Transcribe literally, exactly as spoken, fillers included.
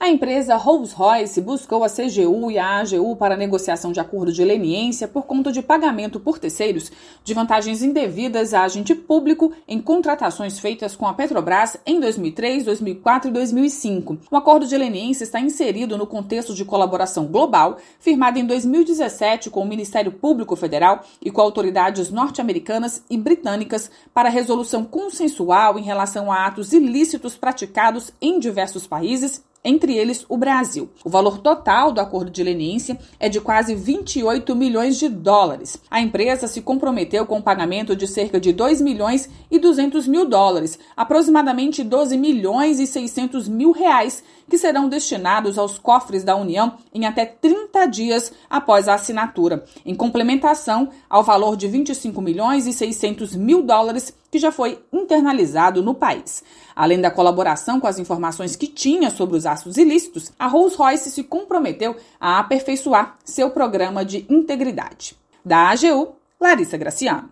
A empresa Rolls-Royce buscou a C G U e a A G U para negociação de acordo de leniência por conta de pagamento por terceiros de vantagens indevidas a agente público em contratações feitas com a Petrobras em dois mil e três, dois mil e quatro e dois mil e cinco. O acordo de leniência está inserido no contexto de colaboração global firmado em dois mil e dezessete com o Ministério Público Federal e com autoridades norte-americanas e britânicas para resolução consensual em relação a atos ilícitos praticados em diversos países, entre eles o Brasil. O valor total do acordo de leniência é de quase vinte e oito milhões de dólares. A empresa se comprometeu com o pagamento de cerca de dois milhões e duzentos mil dólares, aproximadamente doze milhões e seiscentos mil reais, que serão destinados aos cofres da União em até trinta dias após a assinatura, em complementação ao valor de vinte e cinco milhões e seiscentos mil dólares que já foi internalizado no país. Além da colaboração com as informações que tinha sobre os atos ilícitos, a Rolls-Royce se comprometeu a aperfeiçoar seu programa de integridade. Da A G U, Larissa Graciano.